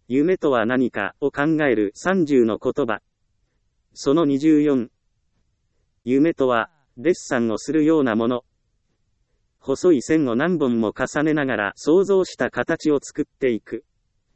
夢とは何かを考える30の言葉。その24。夢とは、デッサンをするようなもの。細い線を何本も重ねながら想像した形を作っていく。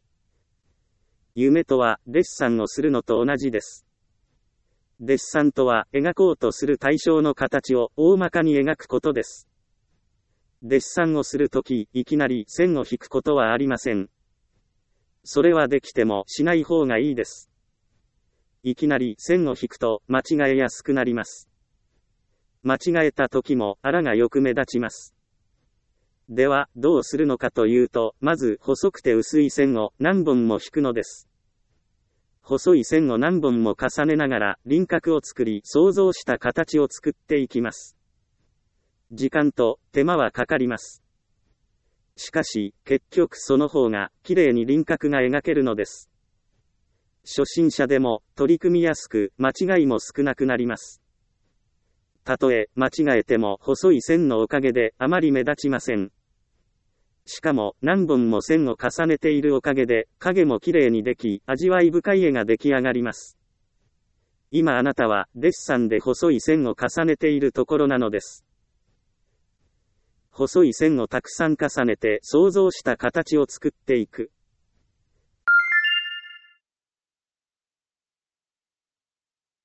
夢とは、デッサンをするのと同じです。デッサンとは、描こうとする対象の形を大まかに描くことです。デッサンをするとき、いきなり線を引くことはありません。それはできてもしない方がいいです。いきなり線を引くと間違えやすくなります。間違えた時もあらがよく目立ちます。では、どうするのかというと、まず細くて薄い線を何本も引くのです。細い線を何本も重ねながら輪郭を作り、想像した形を作っていきます。時間と手間はかかります。しかし、結局その方が綺麗に輪郭が描けるのです。初心者でも取り組みやすく、間違いも少なくなります。たとえ間違えても細い線のおかげであまり目立ちません。しかも何本も線を重ねているおかげで影も綺麗にでき、味わい深い絵が出来上がります。今あなたはデッサンで細い線を重ねているところなのです。細い線をたくさん重ねて想像した形を作っていく。